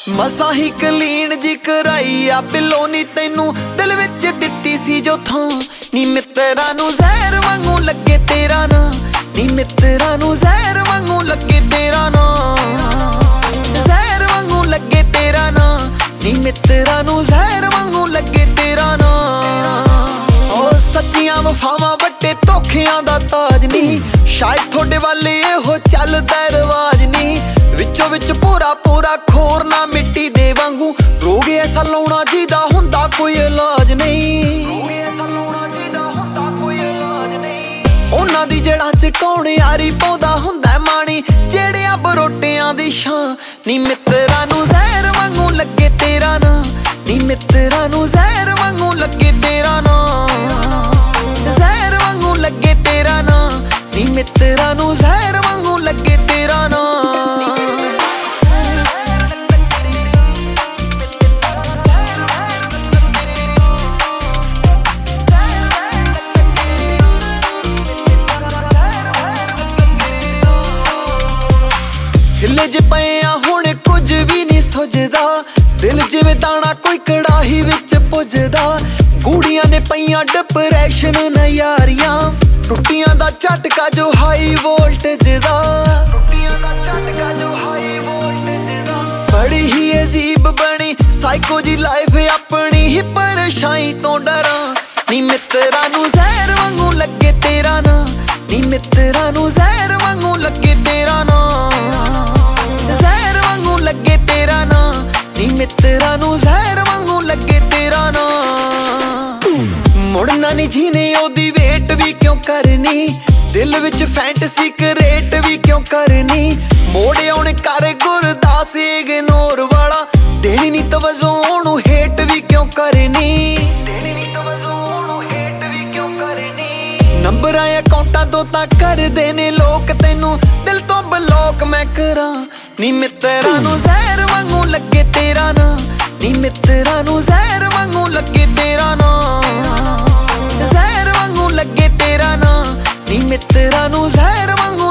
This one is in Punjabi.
ਮਸਾਂ ਹੀ ਕਲੀਨ ਜੀ ਕਰਾਈ ਆ ਬਿੱਲੋ ਨੀ ਤੈਨੂੰ ਦਿਲ ਵਿੱਚ ਦਿੱਤੀ ਸੀ ਜੋ ਥਾਂ ਨੀ ਮਿੱਤਰਾਂ ਨੂੰ ਜ਼ਹਿਰ ਵਾਂਗੂ ਲੱਗੇ ਤੇਰਾ ਨਾਂ ਨੀ ਮਿੱਤਰਾਂ ਨੂੰ ਜ਼ਹਿਰ ਵਾਂਗੂ ਲੱਗੇ ਤੇਰਾ ਨਾਂ ਜ਼ਹਿਰ ਵਾਂਗੂ ਲੱਗੇ ਤੇਰਾ ਨਾਂ ਨੀ ਮਿੱਤਰਾਂ ਨੂੰ ਜ਼ਹਿਰ ਵਾਂਗੂ ਲੱਗੇ ਤੇਰਾ ਨਾਂ ਓ ਸੱਚੀਆਂ ਵਫਾਵਾਂ ਵੱਟੇ ਧੋਖਿਆਂ ਦਾ ਤਾਜ ਨੀ ਸ਼ਾਇਦ ਤੁਹਾਡੇ ਵਾਲੇ ਇਹੋ ਚੱਲਦਾ ਰਿਵਾਜ ਨੀ ਵਿੱਚੋਂ ਵਿੱਚ ਪੂਰਾ ਖੋਰ ਨਾ ਮਿੱਟੀ ਦੇ ਵਾਂਗੂ ਰੋਗ ਐਸਾ ਲਾਉਣਾ ਜਿਹਦਾ ਹੁੰਦਾ ਕੋਈ ਇਲਾਜ ਨਹੀਂ ਉਹਨਾਂ ਦੀ ਜੜ੍ਹਾਂ 'ਚ ਕੌਣ ਯਾਰੀ ਪਾਉਂਦਾ ਹੁੰਦਾ ਮਾਣੀ ਜਿਹੜਿਆਂ ਬਰੋਟਿਆਂ ਦੀ ਛਾਂ ਨੀ ਮਿੱਤਰਾਂ ਨੂੰ ਜ਼ਹਿਰ ਵਾਂਗੂ ਲੱਗੇ ਤੇਰਾ ਨਾਂ ਨੀ ਮਿੱਤਰਾਂ ਨੂੰ ਜ਼ਹਿਰ ਵਾਂਗੂ ਲੱਗੇ ਤੇਰਾ ਨਾਂ ਜ਼ਹਿਰ ਵਾਂਗੂ ਲੱਗੇ ਤੇਰਾ ਨਾਂ ਨੀ ਮਿੱਤਰਾਂ ਨੂੰ ਜ਼ਹਿਰ ਵਾਂਗੂ ਲੱਗੇ ਤੇਰਾ ਨਾਂ ਹਿੱਲੇ ਜੇ ਪਏ ਆ ਹੁਣ ਕੁਝ ਵੀ ਨਹੀਂ ਸੁਝਦਾ ਦਿਲ ਜਿਵੇਂ ਦਾਣਾ ਕੋਈ ਕੜਾਹੀ ਵਿੱਚ ਪੁੱਜਦਾ ਗੂੜੀਆਂ ਨੇ ਪਈਆਂ ਡਿਪਰੈਸ਼ਨ ਨਜ਼ਾਰੀਆਂ ਟੁੱਟੀਆਂ ਦਾ ਝਟਕਾ ਜੋ ਹਾਈ ਵੋਲਟੇਜ ਦਾ ਬੜੀ ਹੀ ਅਜੀਬ ਬਣੀ ਸਾਈਕੋ ਜੀ ਲਾਈਫ ਆਪਣੀ ਹੀ ਪਰੇਸ਼ਾਨੀ ਤੋਂ ਡਰਾਂ ਨੀ ਮਿੱਤਰਾਂ ਨੂੰ ਜ਼ਹਿਰ ਵਾਂਗੂ ਲੱਗੇ ਤੇਰਾ ਨਾਂ ਨੀ ਮਿੱਤਰਾਂ ਨੂੰ ਜ਼ਹਿਰ ਵਾਂਗੂ ਲੱਗੇ ਤੇਰਾ ਨਾਂ ਜ਼ਹਿਰ ਵਾਂਗੂ ਲੱਗੇ ਤੇਰਾ ਨਾਂ ਨੀ ਮਿੱਤਰਾਂ ਨੂੰ ਜ਼ਹਿਰ ਵਾਂਗੂ ਲੱਗੇ ਤੇਰਾ ਨਾਂ ਮੁੜਨਾ ਨੀ ਜੀਨੇ ਉਹਦੀ ਵੇਟ ਵੀ ਕਿਉਂ ਕਰਨੀ ਦਿਲ ਵਿੱਚ ਫੈਂਟਸੀ ਕ੍ਰੀਏਟ ਵੀ ਕਿਉਂ ਕਰਨੀ ਮੋੜ ਆਉਣ ਕਰ ਗੁਰਦਾਸ ਇਗਨੋਰ ਵਾਲਾ ਦੇਣੀ ਨੀ ਤਵਜੋ ਉਹਨੂੰ ਹੇਟ ਵੀ ਕਿਉਂ ਕਰਨੀ ਨੰਬਰਾਂ ਅਕਾਊਂਟਾਂ ਤੋਂ ਤਾਂ ਕਰਦੇ ਨੇ ਲੋਕ ਤੈਨੂੰ ਦਿਲ ਤੋਂ ਬਲੌਕ ਮੈਂ ਕਰਾਂ ਨੀ ਮਿੱਤਰਾਂ ਨੂੰ ਜ਼ਹਿਰ ਵਾਂਗੂ ਲੱਗੇ ਤੇਰਾ ਨਾਂ ਨੀ ਮਿੱਤਰਾਂ ਨੂੰ ਜ਼ਹਿਰ ਵਾਂਗੂ ਲੱਗੇ ਤੇਰਾ ਨਾਂ ਜ਼ਹਿਰ ਵਾਂਗੂ ਲੱਗੇ ਤੇਰਾ ਨਾਂ ਨੀ ਮਿੱਤਰਾਂ ਨੂੰ ਜ਼ਹਿਰ ਵਾਂਗੂ